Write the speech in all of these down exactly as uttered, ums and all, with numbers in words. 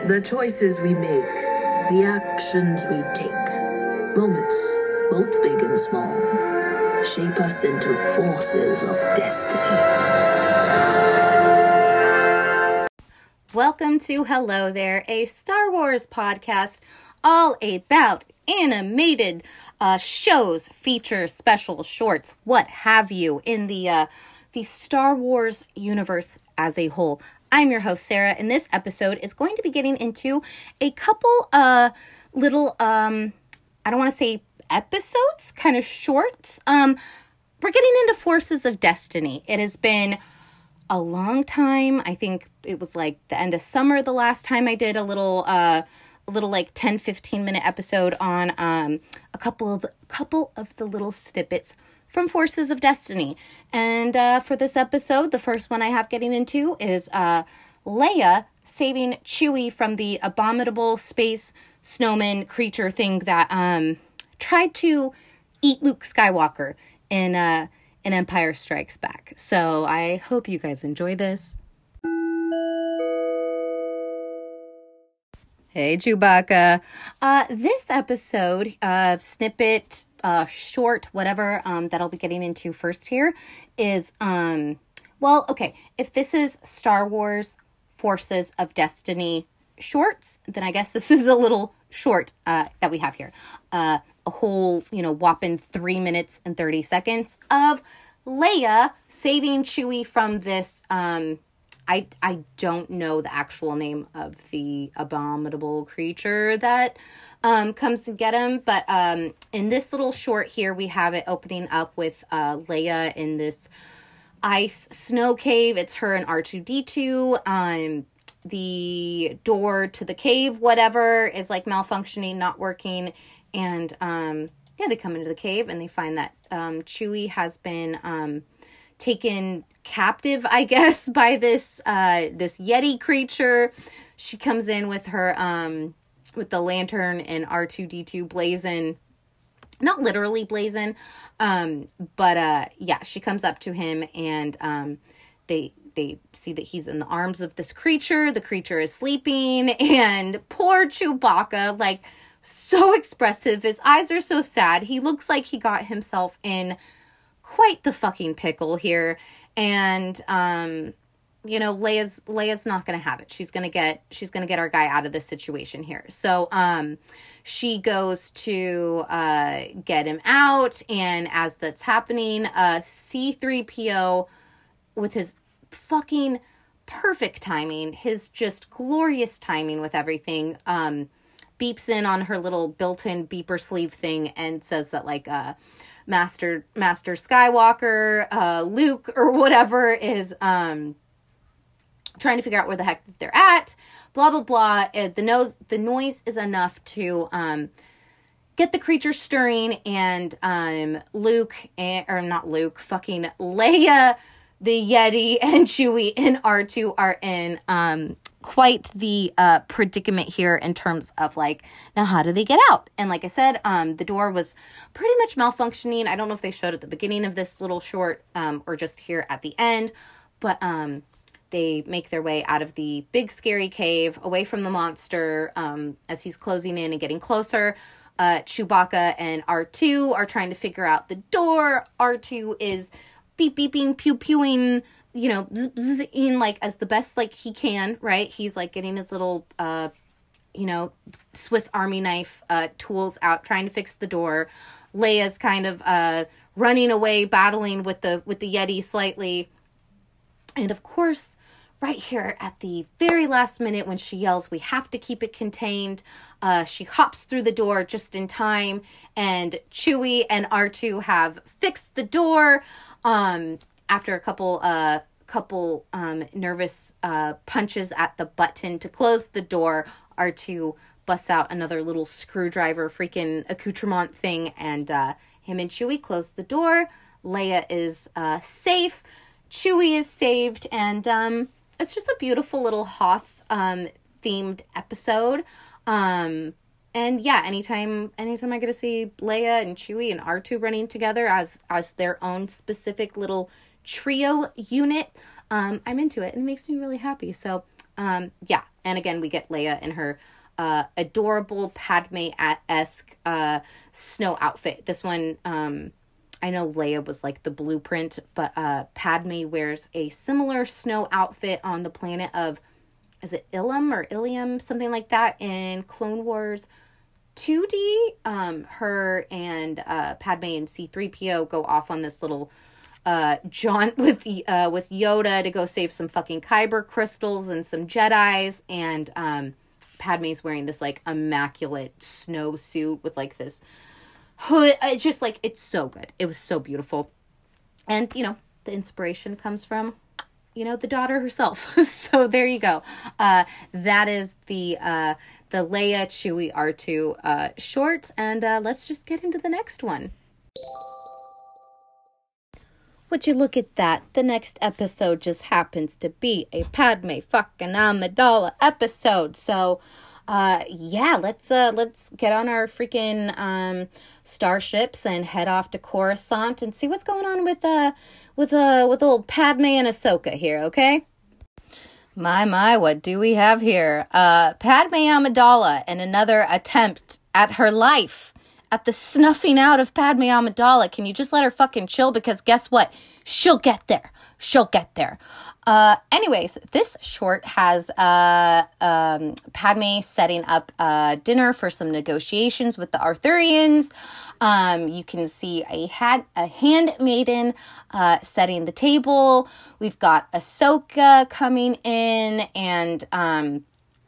The choices we make, the actions we take, moments, both big and small, shape us into forces of destiny. Welcome to Hello There, a Star Wars podcast all about animated uh, shows, features, special shorts, what have you, in the uh, the Star Wars universe as a whole. I'm your host, Sarah, and this episode is going to be getting into a couple uh little, um, I don't want to say episodes, kind of shorts. Um, we're getting into Forces of Destiny. It has been a long time. I think it was like the end of summer the last time I did a little, uh, a little like ten, fifteen minute episode on um, a couple of the, couple of the little snippets from Forces of Destiny. And uh, for this episode, the first one I have getting into is uh, Leia saving Chewie from the abominable space snowman creature thing that um, tried to eat Luke Skywalker in uh, in Empire Strikes Back. So I hope you guys enjoy this. Hey, Chewbacca. Uh, this episode, uh, snippet, uh, short, whatever, um, that I'll be getting into first here is, um, well, okay, if this is Star Wars Forces of Destiny shorts, then I guess this is a little short, uh, that we have here. Uh, a whole, you know, whopping three minutes and thirty seconds of Leia saving Chewie from this, um, I, I don't know the actual name of the abominable creature that um, comes to get him. But um, in this little short here, we have it opening up with uh, Leia in this ice snow cave. It's her and R two D two. Um, the door to the cave, whatever, is like malfunctioning, not working. And um, yeah, they come into the cave and they find that um, Chewie has been um, taken captive, I guess, by this uh this Yeti creature. She comes in with her um with the lantern and R two D two blazing, not literally blazing, um but uh yeah, she comes up to him and um they they see that he's in the arms of this creature. The creature is sleeping, and poor Chewbacca, like, so expressive. His eyes are so sad. He looks like he got himself in quite the fucking pickle here. And, um, you know, Leia's, Leia's not going to have it. She's going to get, she's going to get our guy out of this situation here. So, um, she goes to, uh, get him out. And as that's happening, uh, C three P O with his fucking perfect timing, his just glorious timing with everything, um, beeps in on her little built-in beeper sleeve thing and says that, like, uh, Master Master Skywalker, uh, Luke, or whatever, is um, trying to figure out where the heck they're at. Blah blah blah. Uh, the nose, the noise is enough to um, get the creature stirring, and um, Luke, and, or not Luke, fucking Leia, the Yeti, and Chewie and R two are in um, quite the uh, predicament here in terms of, like, now how do they get out? And like I said, um, the door was pretty much malfunctioning. I don't know if they showed at the beginning of this little short um, or just here at the end, but um, they make their way out of the big scary cave, away from the monster. Um, as he's closing in and getting closer, uh, Chewbacca and R two are trying to figure out the door. R two is beep beeping, pew pewing, you know, in like as the best like he can, right? He's like getting his little, uh, you know, Swiss Army knife uh, tools out, trying to fix the door. Leia's kind of uh, running away, battling with the with the Yeti slightly, and of course, right here at the very last minute when she yells, "We have to keep it contained," uh, she hops through the door just in time, and Chewie and R two have fixed the door. Um, after a couple, uh, couple, um, nervous, uh, punches at the button to close the door, R two busts out another little screwdriver freaking accoutrement thing, and, uh, him and Chewie close the door. Leia is, uh, safe. Chewie is saved, and, um, it's just a beautiful little Hoth, um, themed episode. Um, And yeah, anytime anytime I get to see Leia and Chewie and R two running together as as their own specific little trio unit, um, I'm into it and it makes me really happy. So Um, yeah. And again, we get Leia in her uh, adorable Padme-esque uh, snow outfit. This one, um, I know Leia was like the blueprint, but uh, Padme wears a similar snow outfit on the planet of, is it Ilum or Ilium? Something like that in Clone Wars two D. Um, her and uh, Padme and C three P O go off on this little uh, jaunt with uh, with Yoda to go save some fucking Kyber crystals and some Jedis. And um, Padme's wearing this like immaculate snowsuit with like this hood. It's just like, it's so good. It was so beautiful. And, you know, the inspiration comes from, you know, the daughter herself. So there you go. Uh, that is the uh, the Leia Chewie R two uh, short. And uh, let's just get into the next one. Would you look at that? The next episode just happens to be a Padme fucking Amidala episode. So, uh, yeah, let's uh, let's get on our freaking um, starships and head off to Coruscant and see what's going on with uh with uh with old Padme and Ahsoka here. Okay. My my, what do we have here? Uh, Padme Amidala and another attempt at her life. At the snuffing out of Padme Amidala. Can you just let her fucking chill? Because guess what? She'll get there. She'll get there. Uh, anyways, this short has uh, um, Padme setting up uh, dinner for some negotiations with the Arthurians. Um, you can see a, had, a handmaiden uh, setting the table. We've got Ahsoka coming in. And um,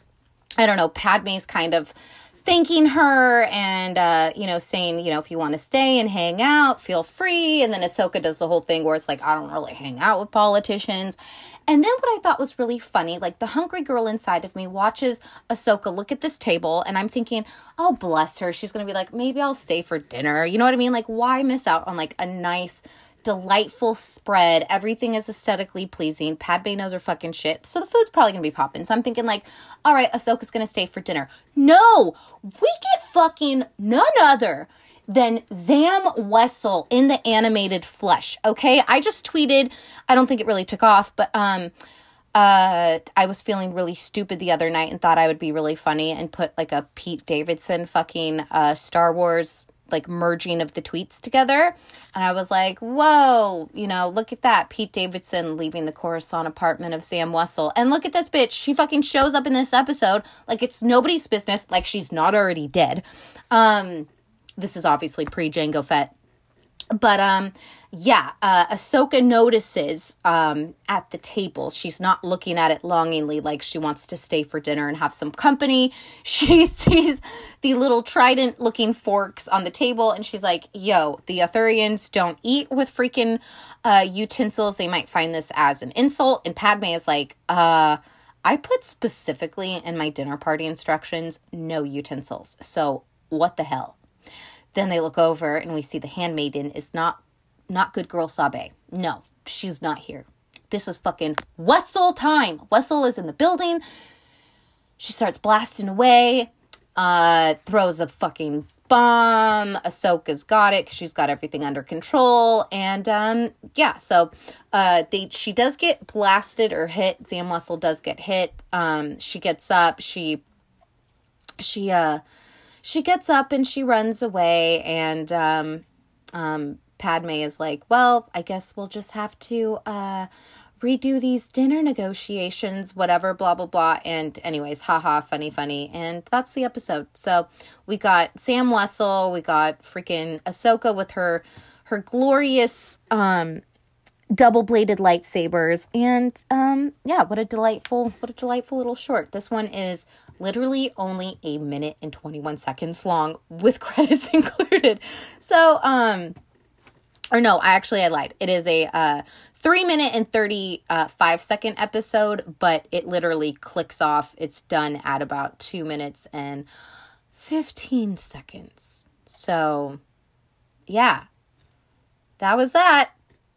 I don't know, Padme's kind of thanking her and, uh, you know, saying, you know, if you want to stay and hang out, feel free. And then Ahsoka does the whole thing where it's like, I don't really hang out with politicians. And then what I thought was really funny, like the hungry girl inside of me watches Ahsoka look at this table and I'm thinking, oh, bless her. She's going to be like, maybe I'll stay for dinner. You know what I mean? Like, why miss out on like a nice, delightful spread? Everything is aesthetically pleasing. Padme knows her fucking shit. So the food's probably going to be popping. So I'm thinking like, all right, Ahsoka's going to stay for dinner. No, we get fucking none other than Zam Wesell in the animated flesh. Okay. I just tweeted, I don't think it really took off, but, um, uh, I was feeling really stupid the other night and thought I would be really funny and put like a Pete Davidson fucking, uh, Star Wars like merging of the tweets together. And I was like, whoa, you know, look at that. Pete Davidson leaving the Coruscant apartment of Zam Wesell. And look at this bitch. She fucking shows up in this episode like it's nobody's business, like she's not already dead. Um, this is obviously pre-Jango Fett. But, um, yeah, uh, Ahsoka notices, um, at the table, she's not looking at it longingly like she wants to stay for dinner and have some company. She sees the little trident looking forks on the table and she's like, yo, the Arthurians don't eat with freaking, uh, utensils. They might find this as an insult. And Padme is like, uh, I put specifically in my dinner party instructions, no utensils. So what the hell? Then they look over and we see the handmaiden is not, not good girl Sabe. No, she's not here. This is fucking Wesell time. Wesell is in the building. She starts blasting away, uh, throws a fucking bomb. Ahsoka's got it because she's got everything under control. And, um, yeah, so, uh, they, she does get blasted or hit. Zam Wesell does get hit. Um, she gets up. She, she, uh, She gets up and she runs away and um, um, Padme is like, well, I guess we'll just have to uh, redo these dinner negotiations, whatever, blah, blah, blah. And anyways, haha, funny, funny. And that's the episode. So we got Zam Wesell, we got freaking Ahsoka with her, her glorious um, double-bladed lightsabers. And um, yeah, what a delightful, what a delightful little short. This one is literally only a minute and twenty-one seconds long with credits included. So, um, or no, I actually, I lied. It is a, uh, three minute and thirty-five second episode, but it literally clicks off. It's done at about two minutes and fifteen seconds. So yeah, that was that.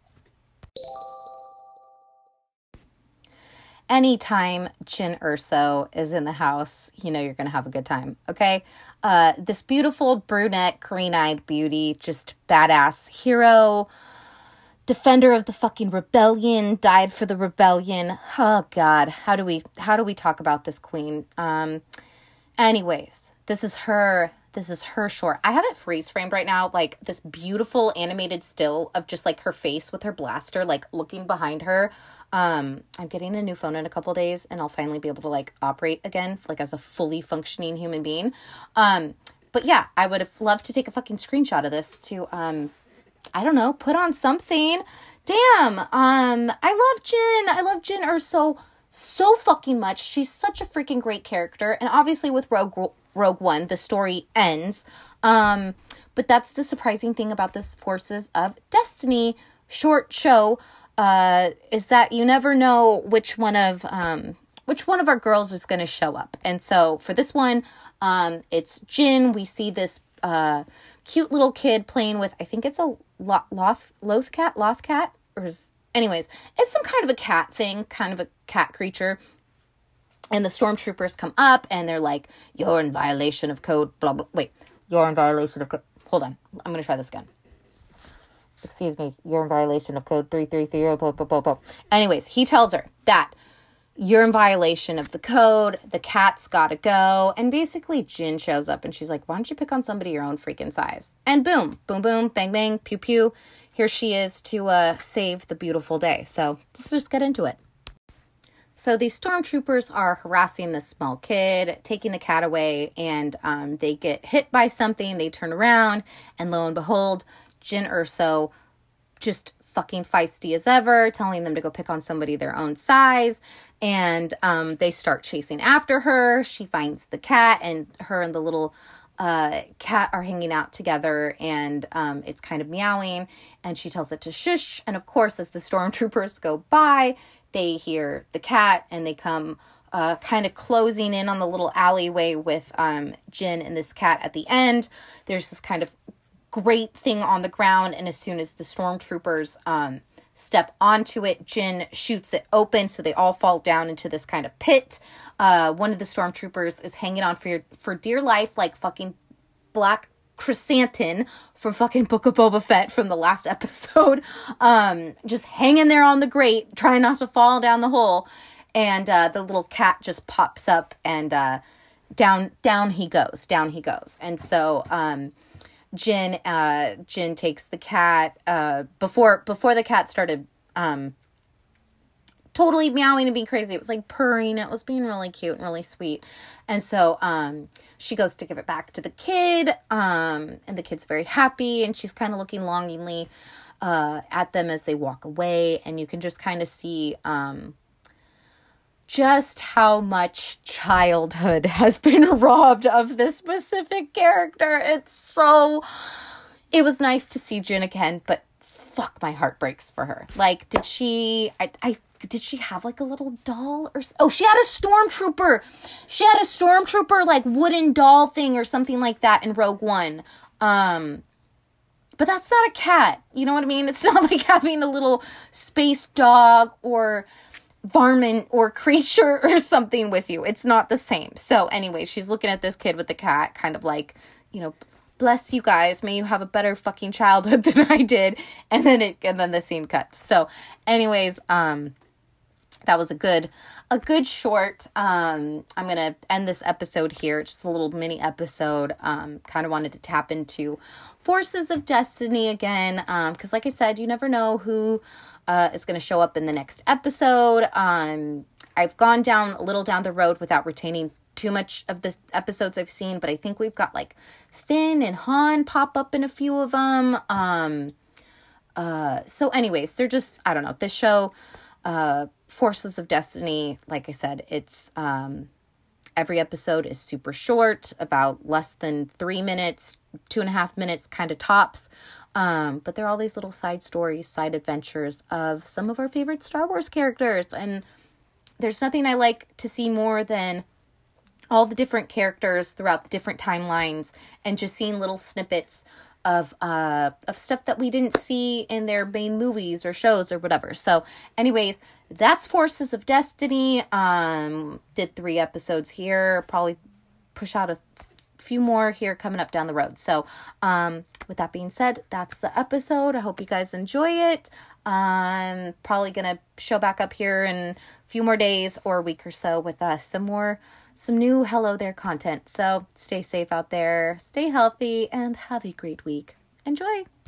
Anytime Jyn Erso is in the house, you know you're going to have a good time, okay? Uh, this beautiful brunette, green-eyed beauty, just badass hero, defender of the fucking rebellion, died for the rebellion. Oh God, how do we how do we talk about this queen? Um, anyways, this is her. This is her short. I have it freeze framed right now, like this beautiful animated still of just like her face with her blaster, like looking behind her. Um, I'm getting a new phone in a couple days, and I'll finally be able to like operate again, like as a fully functioning human being. Um, but yeah, I would have loved to take a fucking screenshot of this to, um, I don't know, put on something. Damn. Um, I love Jyn. I love Jyn Erso so fucking much. She's such a freaking great character, and obviously with Rogue Rogue One, the story ends. Um, but that's the surprising thing about this Forces of Destiny short show, uh, is that you never know which one of, um, which one of our girls is going to show up. And so for this one, um, it's Jyn. We see this, uh, cute little kid playing with, I think it's a lo- loth, loth cat, loth cat, or is, anyways, it's some kind of a cat thing, kind of a cat creature. And the stormtroopers come up and they're like, you're in violation of code, blah, blah. Wait, you're in violation of code. Hold on. I'm going to try this again. Excuse me. You're in violation of code three three three. Blah, blah, blah, blah. Anyways, he tells her that you're in violation of the code. The cat's got to go. And basically Jyn shows up and she's like, why don't you pick on somebody your own freaking size? And boom, boom, boom, bang, bang, pew, pew. Here she is to uh, save the beautiful day. So let's just get into it. So these stormtroopers are harassing this small kid, taking the cat away, and um, they get hit by something. They turn around, and lo and behold, Jyn Erso, just fucking feisty as ever, telling them to go pick on somebody their own size, and um, they start chasing after her. She finds the cat, and her and the little uh, cat are hanging out together, and um, it's kind of meowing, and she tells it to shush, and of course, as the stormtroopers go by, they hear the cat, and they come uh, kind of closing in on the little alleyway with um, Jyn and this cat at the end. There's this kind of great thing on the ground, and as soon as the stormtroopers um, step onto it, Jyn shoots it open, so they all fall down into this kind of pit. Uh, one of the stormtroopers is hanging on for your, for dear life, like fucking Black Chrysanthemum from fucking Book of Boba Fett from the last episode, um, just hanging there on the grate, trying not to fall down the hole, and uh, the little cat just pops up, and uh, down down he goes, down he goes, and so um, Jyn uh, Jyn takes the cat uh, before before the cat started um, totally meowing and being crazy. It was like purring. It was being really cute and really sweet. And so um, she goes to give it back to the kid. Um, and the kid's very happy. And she's kind of looking longingly uh, at them as they walk away. And you can just kind of see um, just how much childhood has been robbed of this specific character. It's so... It was nice to see Jyn again, but fuck, my heart breaks for her. Like, did she... I... I Did she have like a little doll or oh she had a stormtrooper she had a stormtrooper like wooden doll thing or something like that in Rogue One, um but that's not a cat, you know what I mean? It's not like having a little space dog or varmint or creature or something with you. It's not the same. So anyway, she's looking at this kid with the cat, kind of like, you know, bless you guys, may you have a better fucking childhood than I did. And then it and then the scene cuts. So anyways, um that was a good, a good short. Um, I'm going to end this episode here. Just a little mini episode. Um, kind of wanted to tap into Forces of Destiny again. Um, cause like I said, you never know who, uh, is going to show up in the next episode. Um, I've gone down a little down the road without retaining too much of the episodes I've seen, but I think we've got like Finn and Han pop up in a few of them. Um, uh, so anyways, they're just, I don't know, this show, uh, Forces of Destiny, like I said, it's um every episode is super short, about less than three minutes, two and a half minutes kind of tops. Um, but they're all these little side stories, side adventures of some of our favorite Star Wars characters. And there's nothing I like to see more than all the different characters throughout the different timelines and just seeing little snippets of uh of stuff that we didn't see in their main movies or shows or whatever. So anyways, that's Forces of Destiny. Um did three episodes here, probably push out a few more here coming up down the road. So um with that being said, that's the episode. I hope you guys enjoy it. I'm probably going to show back up here in a few more days or a week or so with uh, some more, some new Hello There content. So stay safe out there, stay healthy, and have a great week. Enjoy.